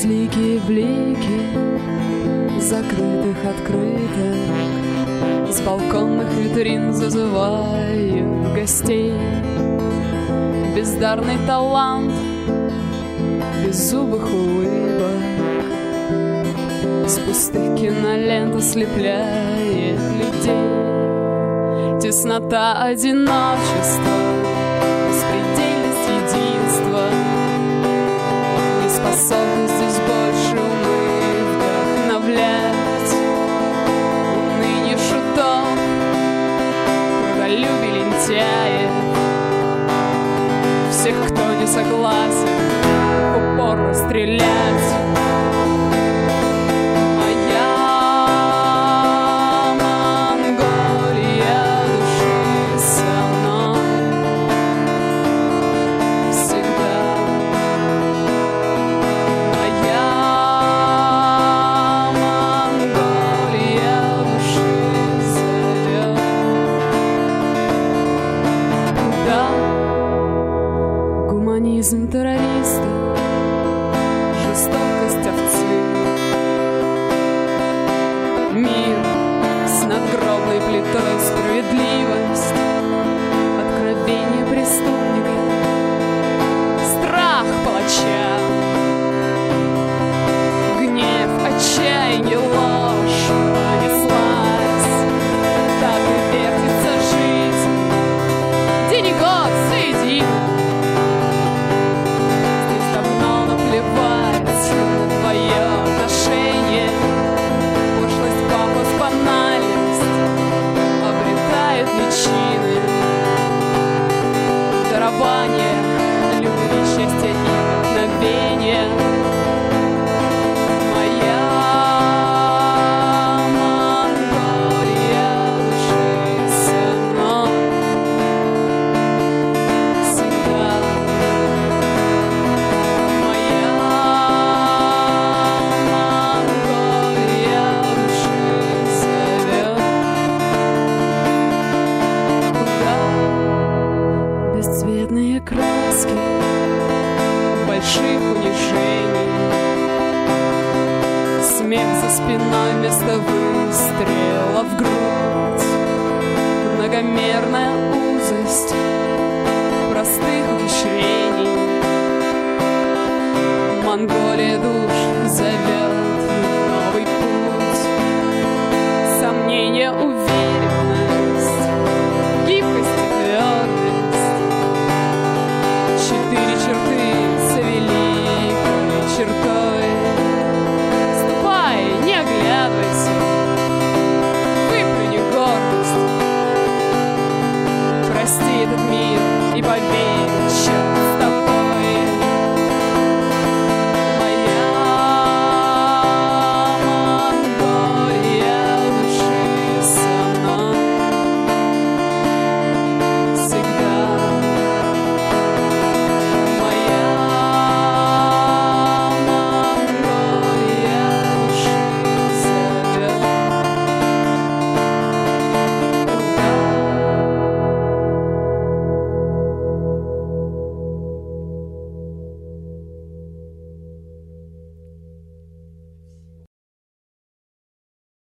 безликие блики закрытых открыток, с балконных витрин зазывают гостей. Бездарный талант беззубых улыбок с пустых кинолент ослепляет людей. Теснота одиночества, беспредельность единства, неспособность здесь больше умы вдохновлять. Ныне шутов, трудолюбие лентяев, всех, кто не согласен, в упор расстрелять. Гуманизм террориста, жестокость овцы, мир с надгробной плитой, справедливость, откровение преступника, страх палача, гнев, отчаяние, ложь понеслась. Так и вертится жизнь, день и год соединен. Дарование любви, счастья и вдохновения. Моя Монголия души сыном всегда. Моя Монголия души зовет. Куда? Бесцветные краски больших унижений, смех за спиной вместо выстрела в грудь.